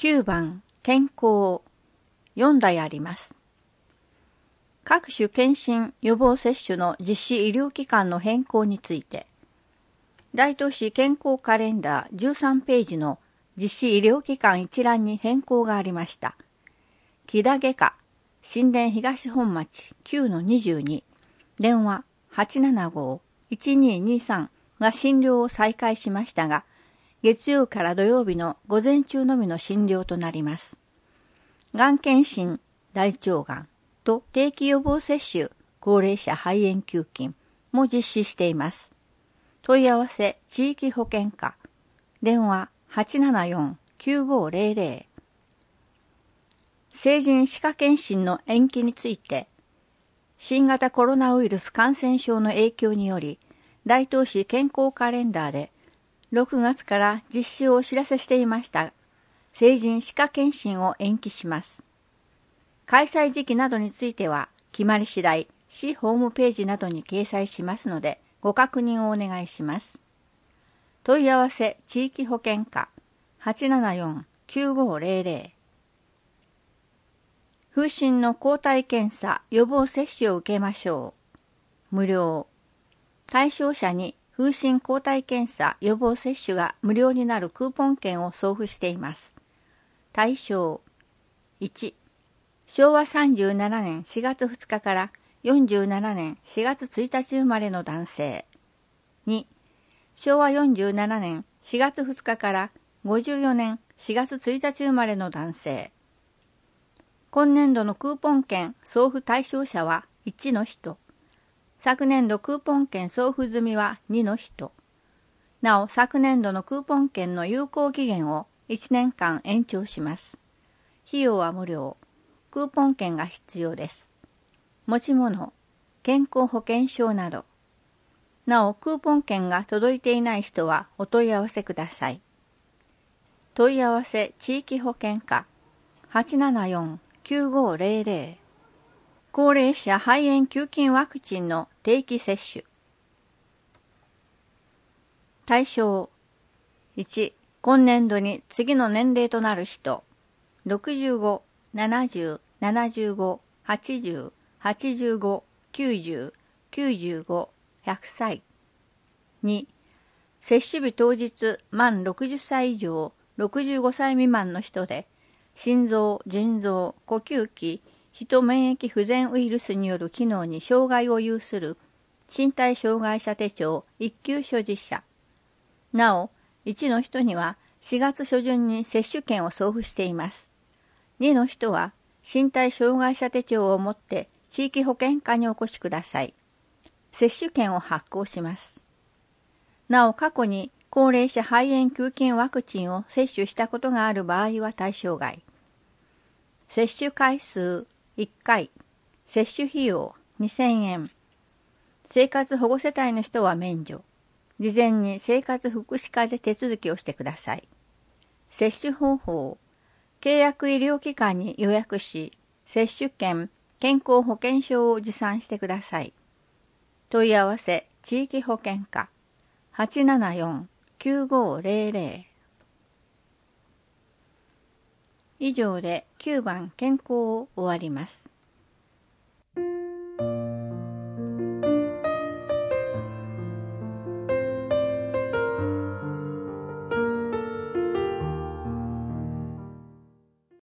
9番健康4題あります。各種検診予防接種の実施医療機関の変更について、大都市健康カレンダー13ページの実施医療機関一覧に変更がありました。木田外科、新田東本町 9-22、電話875-1223が診療を再開しましたが、月曜から土曜日の午前中のみの診療となります。がん検診、大腸がんと定期予防接種、高齢者肺炎球菌も実施しています。問い合わせ地域保健課、電話874-9500。成人歯科検診の延期について、新型コロナウイルス感染症の影響により、大東市健康カレンダーで6月から実施をお知らせしていましたが、成人歯科検診を延期します。開催時期などについては、決まり次第、市ホームページなどに掲載しますので、ご確認をお願いします。問い合わせ地域保健課874-9500。風疹の抗体検査予防接種を受けましょう。無料。対象者に風疹抗体検査予防接種が無料になるクーポン券を送付しています。対象1、昭和37年4月2日から47年4月1日生まれの男性。2、昭和47年4月2日から54年4月1日生まれの男性。今年度のクーポン券送付対象者は1の人。昨年度クーポン券送付済みは2の人。なお、昨年度のクーポン券の有効期限を1年間延長します。費用は無料。クーポン券が必要です。持ち物、健康保険証など。なお、クーポン券が届いていない人はお問い合わせください。問い合わせ地域保健課874-9500。高齢者肺炎球菌ワクチンの定期接種。対象1、今年度に次の年齢となる人。65、70、75、80、85、90、95、100歳。2、接種日当日満60歳以上65歳未満の人で、心臓、腎臓、呼吸器、人免疫不全ウイルスによる機能に障害を有する身体障害者手帳1級所持者。なお、1の人には4月初旬に接種券を送付しています。2の人は身体障害者手帳を持って地域保健課にお越しください。接種券を発行します。なお、過去に高齢者肺炎球菌ワクチンを接種したことがある場合は対象外。接種回数1回、接種費用2000円。生活保護世帯の人は免除。事前に生活福祉課で手続きをしてください。接種方法、契約医療機関に予約し、接種券、健康保険証を持参してください。問い合わせ地域保健課874-9500。以上で9番健康を終わります。